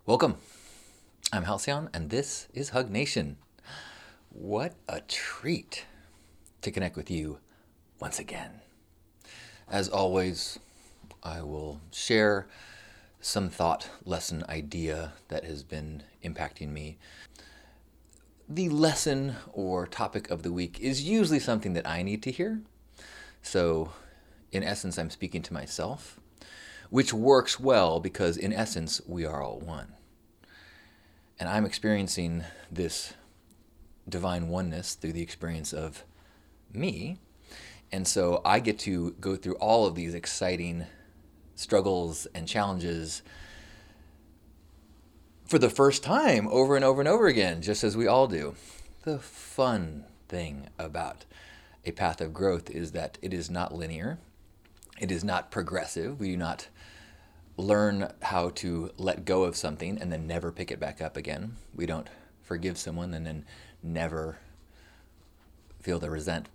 Welcome. I'm Halcyon, and this is Hug Nation. What a treat to connect with you once again. As always, I will share some thought lesson idea that has been impacting me. The lesson or topic of the week is usually something that I need to hear. So, in essence, I'm speaking to myself, which works well because, in essence, we are all one. And I'm experiencing this divine oneness through the experience of me. And so I get to go through all of these exciting struggles and challenges for the first time over and over and over again, just as we all do. The fun thing about a path of growth is that it is not linear. It is not progressive. We do not learn how to let go of something and then never pick it back up again. We don't forgive someone and then never feel the resentment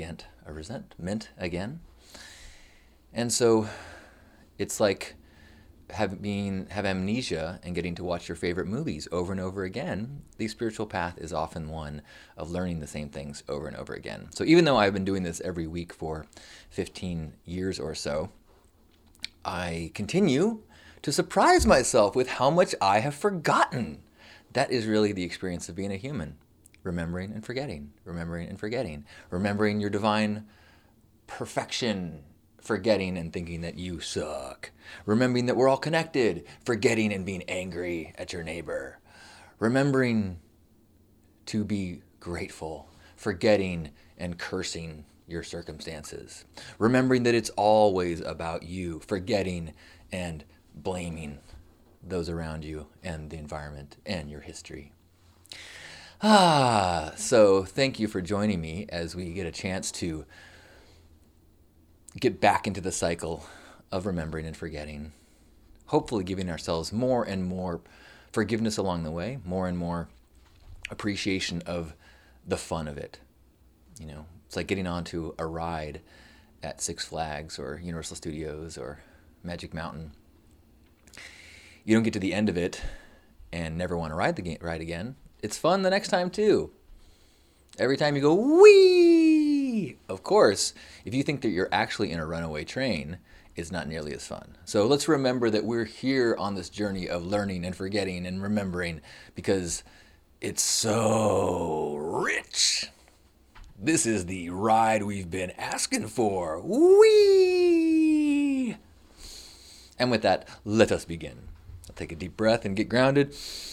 again. And so it's like have amnesia and getting to watch your favorite movies over and over again. The spiritual path is often one of learning the same things over and over again. So even though I've been doing this every week for 15 years or so, I continue to surprise myself with how much I have forgotten. That is really the experience of being a human. Remembering and forgetting, remembering and forgetting, remembering your divine perfection, forgetting and thinking that you suck, remembering that we're all connected, forgetting and being angry at your neighbor, remembering to be grateful, forgetting and cursing your circumstances, remembering that it's always about you, forgetting and blaming those around you and the environment and your history. So thank you for joining me as we get a chance to get back into the cycle of remembering and forgetting, hopefully giving ourselves more and more forgiveness along the way, more and more appreciation of the fun of it. You know, it's like getting onto a ride at Six Flags or Universal Studios or Magic Mountain. You don't get to the end of it and never want to ride the ride again. It's fun the next time too. Every time you go, whee! Of course, if you think that you're actually in a runaway train, it's not nearly as fun. So let's remember that we're here on this journey of learning and forgetting and remembering because it's so rich. This is the ride we've been asking for. Whee! And with that, let us begin. I'll take a deep breath and get grounded.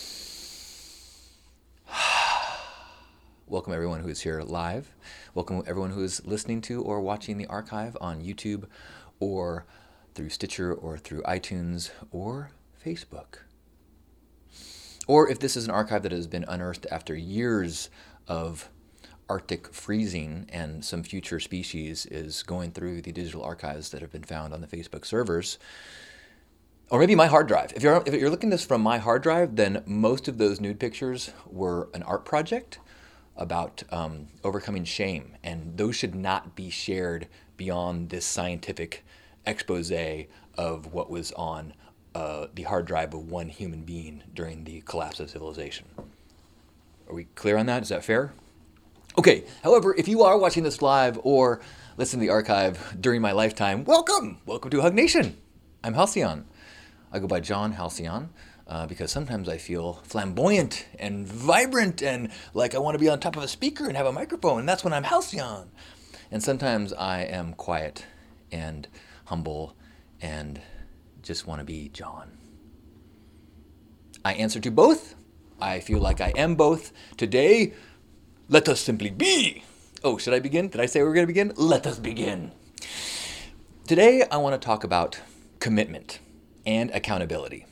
Welcome everyone who is here live. Welcome everyone who is listening to or watching the archive on YouTube or through Stitcher or through iTunes or Facebook. Or if this is an archive that has been unearthed after years of Arctic freezing and some future species is going through the digital archives that have been found on the Facebook servers, or maybe my hard drive. If you're looking at this from my hard drive, then most of those nude pictures were an art project about overcoming shame, and those should not be shared beyond this scientific expose of what was on the hard drive of one human being during the collapse of civilization. Are we clear on that? Is that fair? Okay, however, if you are watching this live or listen to the archive during my lifetime, welcome! Welcome to Hug Nation. I'm Halcyon. I go by John Halcyon. Because sometimes I feel flamboyant and vibrant and like I want to be on top of a speaker and have a microphone, and that's when I'm Halcyon. And sometimes I am quiet and humble and just want to be John. I answer to both. I feel like I am both. Today, let us simply be. Oh, should I begin? Did I say we're going to begin? Let us begin. Today, I want to talk about commitment and accountability.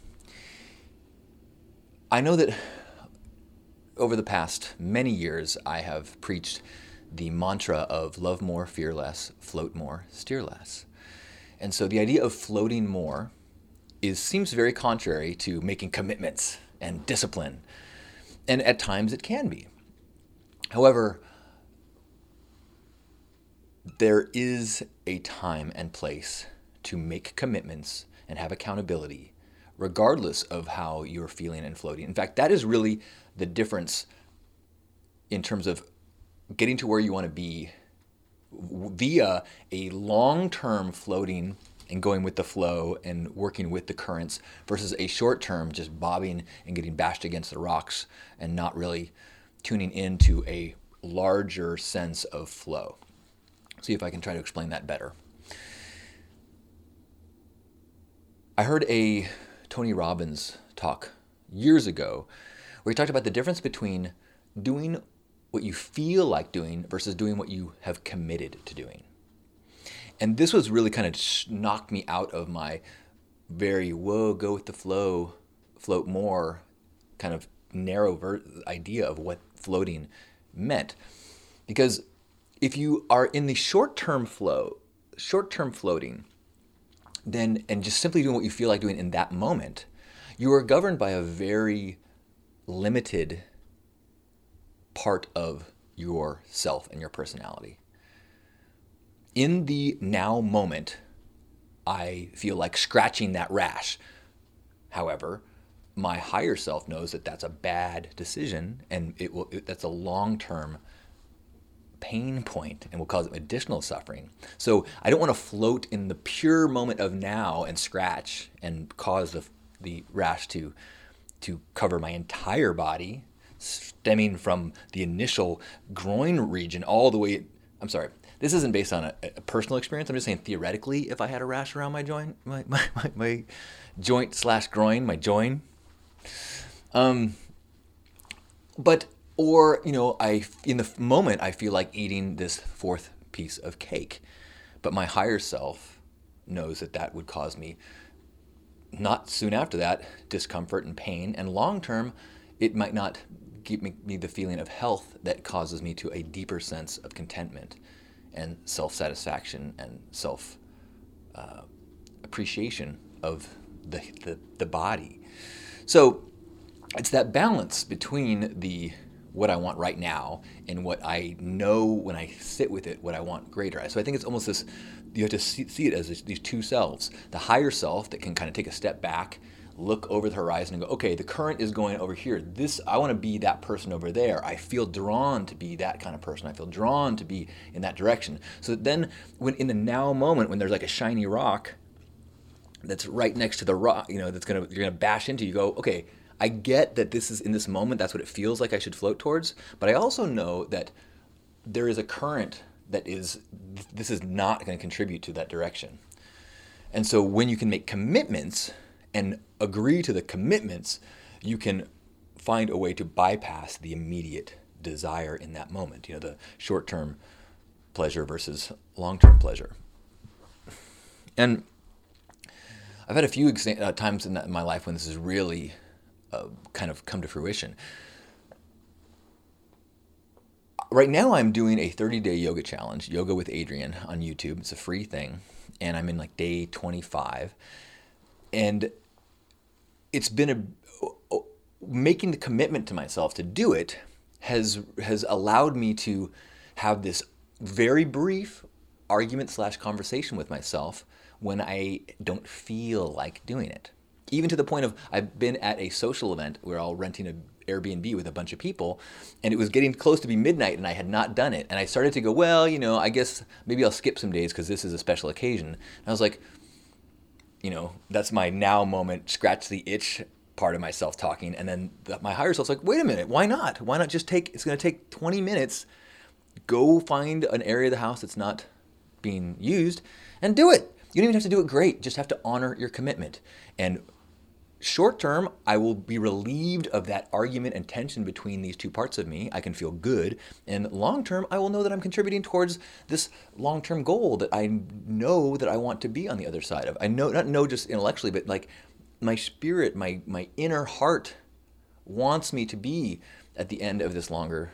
I know that over the past many years, I have preached the mantra of love more, fear less, float more, steer less. And so the idea of floating more seems very contrary to making commitments and discipline. And at times it can be. However, there is a time and place to make commitments and have accountability regardless of how you're feeling and floating. In fact, that is really the difference in terms of getting to where you want to be via a long-term floating and going with the flow and working with the currents versus a short-term just bobbing and getting bashed against the rocks and not really tuning into a larger sense of flow. See if I can try to explain that better. I heard a Tony Robbins talk years ago where he talked about the difference between doing what you feel like doing versus doing what you have committed to doing. And this was really kind of knocked me out of my very, go with the flow, float more kind of narrow idea of what floating meant. Because if you are in the short-term floating, then, and just simply doing what you feel like doing in that moment, you are governed by a very limited part of yourself and your personality. In the now moment, I feel like scratching that rash. However, my higher self knows that that's a bad decision and that's a long-term pain point and will cause additional suffering. So I don't want to float in the pure moment of now and scratch and cause the rash to cover my entire body, stemming from the initial groin region all the way. I'm sorry, this isn't based on a personal experience. I'm just saying theoretically, if I had a rash around my joint, my joint / groin, my join. Or, in the moment, I feel like eating this fourth piece of cake. But my higher self knows that would cause me, not soon after that, discomfort and pain. And long term, it might not give me the feeling of health that causes me to a deeper sense of contentment and self-satisfaction and self-appreciation of the body. So it's that balance between what I want right now and what I know when I sit with it, what I want greater. So I think it's almost this, you have to see it as these two selves. The higher self that can kind of take a step back, look over the horizon and go, okay, the current is going over here. I want to be that person over there. I feel drawn to be that kind of person. I feel drawn to be in that direction. So that then when in the now moment, when there's like a shiny rock that's right next to the rock, you're gonna bash into, you go, okay, I get that this is in this moment, that's what it feels like I should float towards, but I also know that there is a current this is not going to contribute to that direction. And so when you can make commitments and agree to the commitments, you can find a way to bypass the immediate desire in that moment, the short-term pleasure versus long-term pleasure. And I've had a few times in my life when this is really kind of come to fruition. Right now I'm doing a 30-day yoga challenge, Yoga with Adriene on YouTube. It's a free thing. And I'm in like day 25. And it's been making the commitment to myself to do it has allowed me to have this very brief argument / conversation with myself when I don't feel like doing it. Even to the point of I've been at a social event where I'm renting an Airbnb with a bunch of people, and it was getting close to be midnight and I had not done it. And I started to go, well, I guess maybe I'll skip some days because this is a special occasion. And I was like, that's my now moment, scratch the itch part of myself talking. And then my higher self's like, wait a minute, why not? Why not just it's going to take 20 minutes, go find an area of the house that's not being used and do it. You don't even have to do it great. Just have to honor your commitment. And short term, I will be relieved of that argument and tension between these two parts of me. I can feel good. And long term, I will know that I'm contributing towards this long term goal that I know that I want to be on the other side of. I know, not know just intellectually, but like my spirit, my inner heart wants me to be at the end of this longer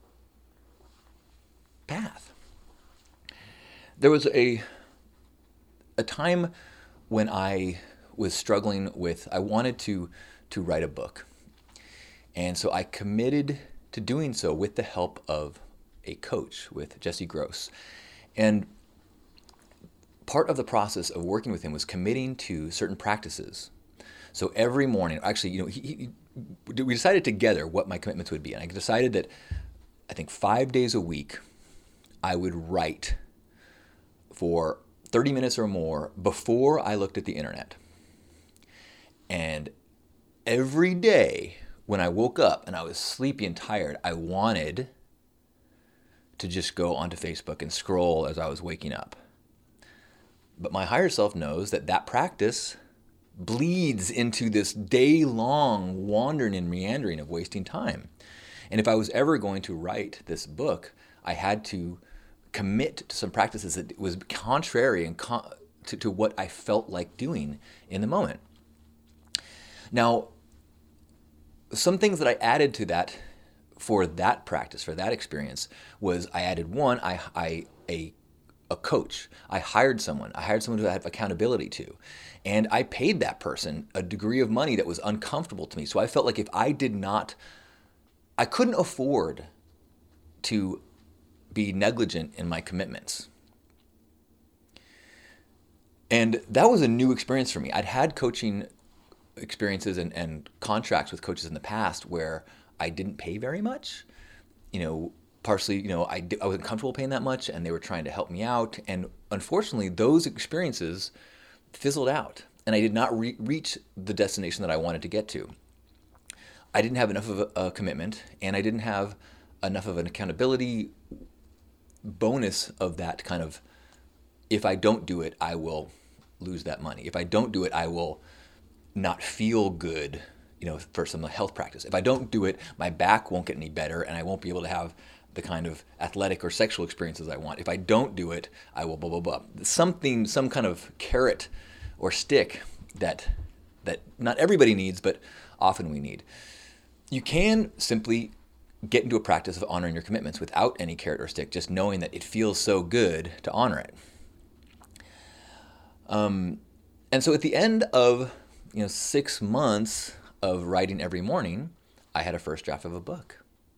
path. There was a time when I was struggling with, I wanted to write a book. And so I committed to doing so with the help of a coach, with Jesse Gross. And part of the process of working with him was committing to certain practices. So every morning, actually, we decided together what my commitments would be. And I decided that I think 5 days a week, I would write for 30 minutes or more before I looked at the internet. And every day when I woke up and I was sleepy and tired, I wanted to just go onto Facebook and scroll as I was waking up. But my higher self knows that practice bleeds into this day-long wandering and meandering of wasting time. And if I was ever going to write this book, I had to commit to some practices that was contrary and to what I felt like doing in the moment. Now, some things that I added to that for that practice, for that experience, was I added one, a coach. I hired someone to have accountability to. And I paid that person a degree of money that was uncomfortable to me. So I felt like if I couldn't afford to be negligent in my commitments. And that was a new experience for me. I'd had coaching experiences and contracts with coaches in the past where I didn't pay very much. Partially, I wasn't comfortable paying that much, and they were trying to help me out. And unfortunately, those experiences fizzled out, and I did not reach the destination that I wanted to get to. I didn't have enough of a commitment, and I didn't have enough of an accountability bonus of that kind of, if I don't do it, I will lose that money. If I don't do it, I will not feel good, for some health practice. If I don't do it, my back won't get any better, and I won't be able to have the kind of athletic or sexual experiences I want. If I don't do it, I will blah, blah, blah. Some kind of carrot or stick that not everybody needs, but often we need. You can simply get into a practice of honoring your commitments without any carrot or stick, just knowing that it feels so good to honor it. And so at the end of 6 months of writing every morning, I had a first draft of a book.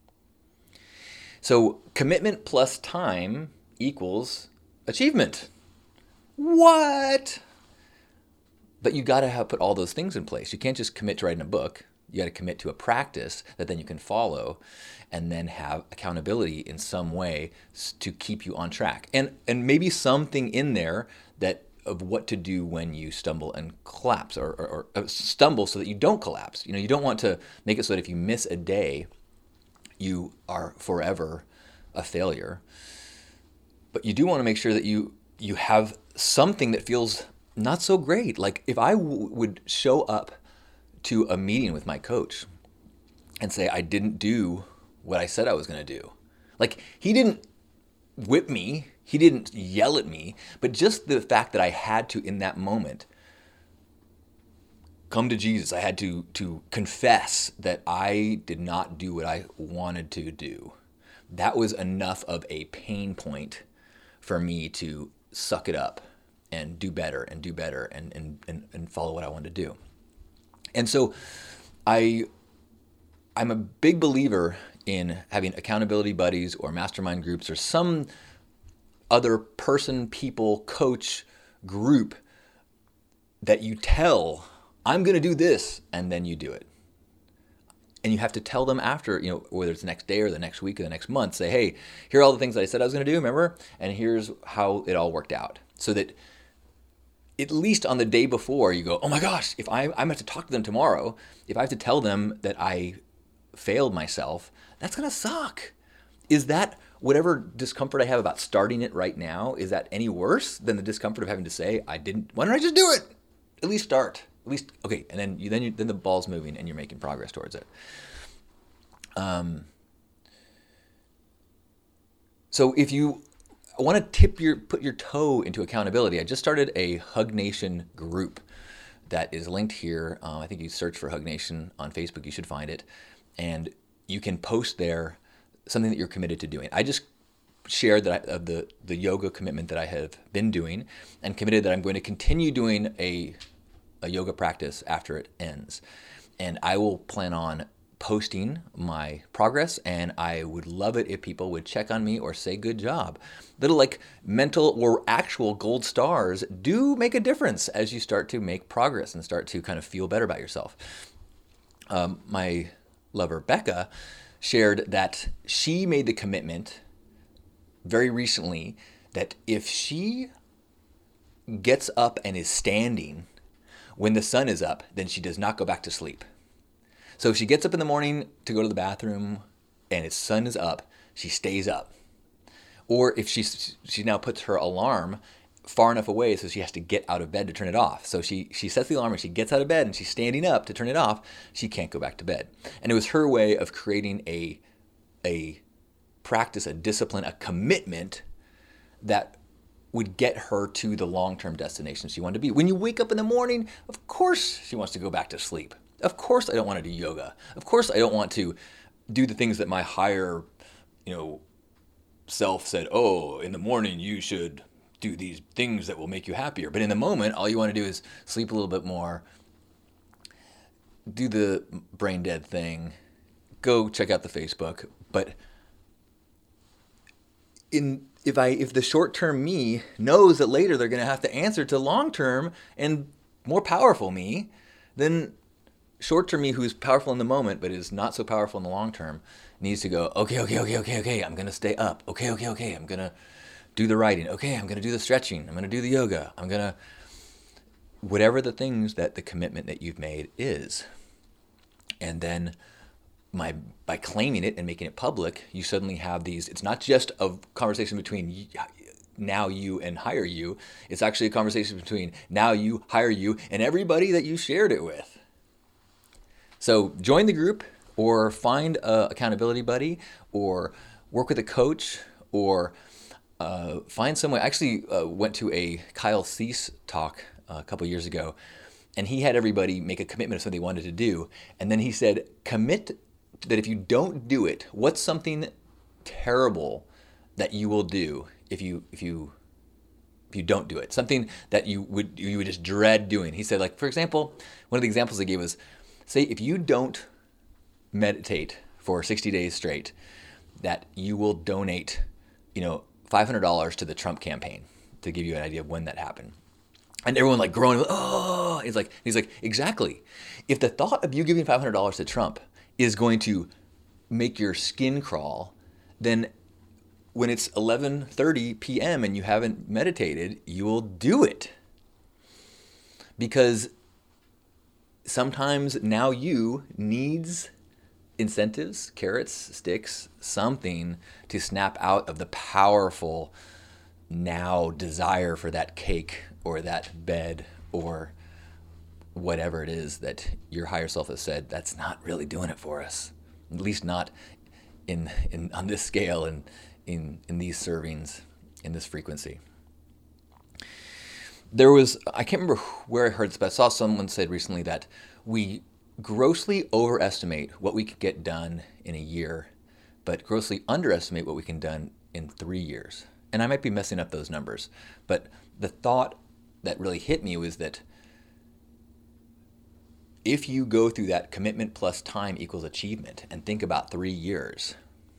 So commitment plus time equals achievement. What? But you got to put all those things in place. You can't just commit to writing a book. You got to commit to a practice that then you can follow, and then have accountability in some way to keep you on track. And maybe something in there of what to do when you stumble and collapse, or stumble so that you don't collapse. You don't want to make it so that if you miss a day, you are forever a failure. But you do want to make sure that you have something that feels not so great. Like if I would show up to a meeting with my coach and say I didn't do what I said I was going to do. Like he didn't whip me, he didn't yell at me, but just the fact that I had to, in that moment, come to Jesus. I had to confess that I did not do what I wanted to do. That was enough of a pain point for me to suck it up and do better and follow what I wanted to do. And so I'm a big believer in having accountability buddies or mastermind groups or some other person, people, coach group that you tell, I'm going to do this, and then you do it. And you have to tell them after, whether it's the next day or the next week or the next month, say, hey, here are all the things that I said I was going to do, remember? And here's how it all worked out. So that at least on the day before you go, oh my gosh, if I'm going to have to talk to them tomorrow, if I have to tell them that I failed myself, that's going to suck. Is that whatever discomfort I have about starting it right now, is that any worse than the discomfort of having to say, why don't I just do it? At least start. At least, okay, and then the ball's moving and you're making progress towards it. So if you want to put your toe into accountability, I just started a Hug Nation group that is linked here. I think you search for Hug Nation on Facebook, you should find it, and you can post there something that you're committed to doing. I just shared that the yoga commitment that I have been doing, and committed that I'm going to continue doing a yoga practice after it ends. And I will plan on posting my progress, and I would love it if people would check on me or say good job. Little like mental or actual gold stars do make a difference as you start to make progress and start to kind of feel better about yourself. My lover Becca shared that she made the commitment very recently that if she gets up and is standing when the sun is up, then she does not go back to sleep. So if she gets up in the morning to go to the bathroom and the sun is up, she stays up. Or if she now puts her alarm far enough away so she has to get out of bed to turn it off. So she sets the alarm and she gets out of bed and she's standing up to turn it off, she can't go back to bed. And it was her way of creating a practice, a discipline, a commitment that would get her to the long-term destination she wanted to be. When you wake up in the morning, of course she wants to go back to sleep. Of course I don't want to do yoga. Of course I don't want to do the things that my higher, self said, oh, in the morning you should do these things that will make you happier. But in the moment, all you want to do is sleep a little bit more, do the brain dead thing, go check out the Facebook. But if the short-term me knows that later they're going to have to answer to long-term and more powerful me, then short-term me, who's powerful in the moment but is not so powerful in the long term, needs to go, okay, I'm going to stay up. Okay, I'm going to do the writing. Okay, I'm going to do the stretching. I'm going to do the yoga. I'm going to... Whatever the things that the commitment that you've made is. And then by claiming it and making it public, you suddenly have these... It's not just a conversation between now you and higher you. It's actually a conversation between now you, higher you, and everybody that you shared it with. So join the group, or find an accountability buddy, or work with a coach, or find someone. I actually went to a Kyle Cease talk a couple years ago, and he had everybody make a commitment of something they wanted to do. And then he said, commit that if you don't do it, what's something terrible that you will do if you don't do it? Something that you would just dread doing. He said, like, for example, one of the examples he gave was, say if you don't meditate for 60 days straight, that you will donate, $500 to the Trump campaign, to give you an idea of when that happened. And everyone like groaning, oh, he's like, exactly. If the thought of you giving $500 to Trump is going to make your skin crawl, then when it's 11:30 p.m. and you haven't meditated, you will do it. Because sometimes now you needs incentives, carrots, sticks, something to snap out of the powerful now desire for that cake or that bed or whatever it is that your higher self has said, that's not really doing it for us. At least not in on this scale and in these servings, in this frequency. There was, I can't remember where I heard this, but I saw someone said recently that we grossly overestimate what we could get done in a year, but grossly underestimate what we can done in 3 years. And I might be messing up those numbers, but the thought that really hit me was that if you go through that commitment plus time equals achievement and think about 3 years,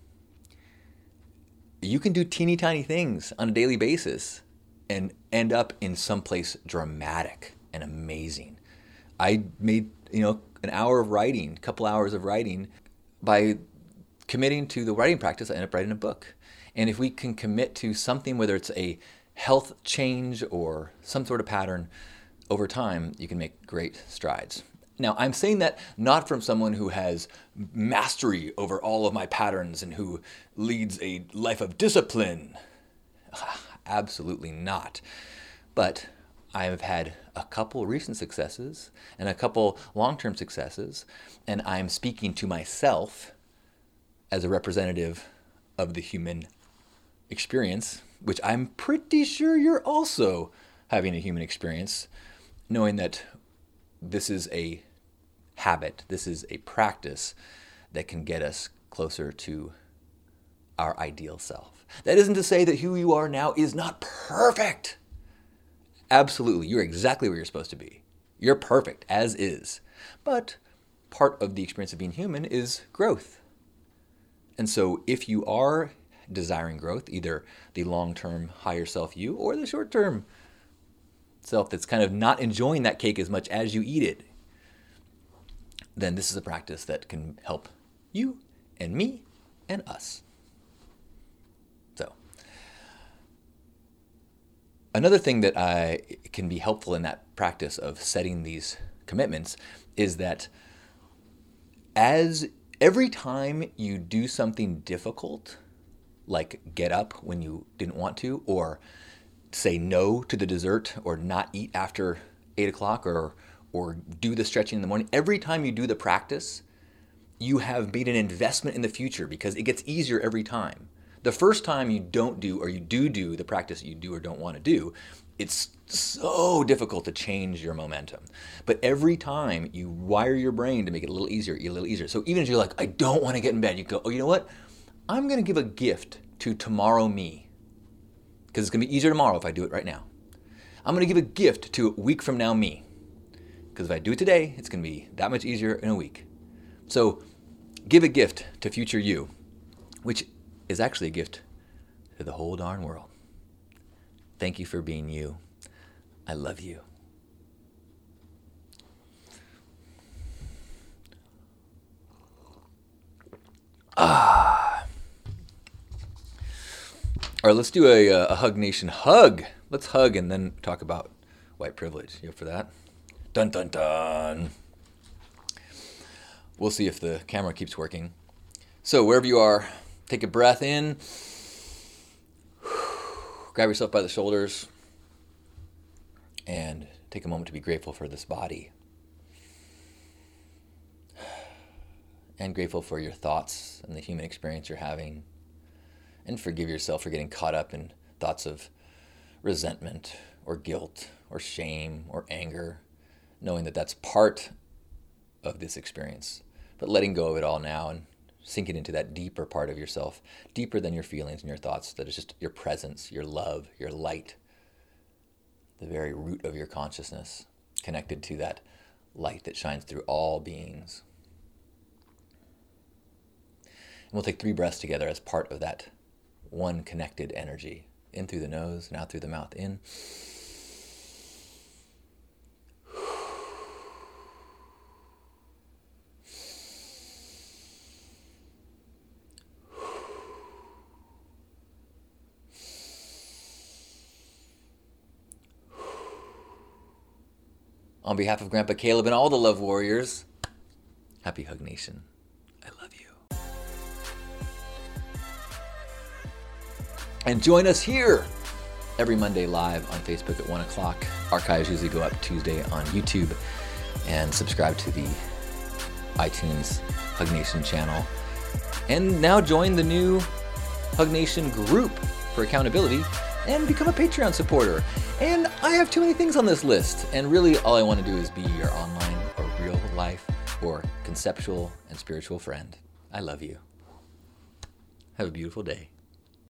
you can do teeny tiny things on a daily basis and end up in someplace dramatic and amazing. I made, an hour of writing, a couple hours of writing. By committing to the writing practice, I ended up writing a book. And if we can commit to something, whether it's a health change or some sort of pattern, over time, you can make great strides. Now, I'm saying that not from someone who has mastery over all of my patterns and who leads a life of discipline. Absolutely not. But I have had a couple recent successes and a couple long-term successes, and I'm speaking to myself as a representative of the human experience, which I'm pretty sure you're also having a human experience, knowing that this is a habit, this is a practice that can get us closer to our ideal self. That isn't to say that who you are now is not perfect. Absolutely, you're exactly where you're supposed to be. You're perfect, as is. But part of the experience of being human is growth. And so if you are desiring growth, either the long-term higher self you or the short-term self that's kind of not enjoying that cake as much as you eat it, then this is a practice that can help you and me and us. So, another thing that can be helpful in that practice of setting these commitments is that every time you do something difficult, like get up when you didn't want to, or say no to the dessert, or not eat after 8 o'clock, or do the stretching in the morning, every time you do the practice, you have made an investment in the future because it gets easier every time. The first time you don't do, or you do the practice that you do or don't want to do, it's so difficult to change your momentum. But every time you wire your brain to make it a little easier. So even if you're like, I don't want to get in bed, you go, oh, you know what? I'm going to give a gift to tomorrow me, because it's going to be easier tomorrow if I do it right now. I'm going to give a gift to a week from now me, because if I do it today, it's going to be that much easier in a week. So give a gift to future you, which is actually a gift to the whole darn world. Thank you for being you. I love you. All right, let's do a Hug Nation hug. Let's hug and then talk about white privilege. You up for that? Dun, dun, dun. We'll see if the camera keeps working. So wherever you are, take a breath in. Grab yourself by the shoulders and take a moment to be grateful for this body. And grateful for your thoughts and the human experience you're having. And forgive yourself for getting caught up in thoughts of resentment or guilt or shame or anger, knowing that that's part of this experience. But letting go of it all now and sinking into that deeper part of yourself, deeper than your feelings and your thoughts, that is just your presence, your love, your light, the very root of your consciousness, connected to that light that shines through all beings. And we'll take 3 breaths together as part of that one connected energy. In through the nose and out through the mouth. In. On behalf of Grandpa Caleb and all the Love Warriors, happy Hug Nation. I love you. And join us here every Monday live on Facebook at 1 o'clock. Archives usually go up Tuesday on YouTube. And subscribe to the iTunes Hug Nation channel. And now join the new Hug Nation group for accountability and become a Patreon supporter. And I have too many things on this list. And really all I want to do is be your online or real life or conceptual and spiritual friend. I love you. Have a beautiful day.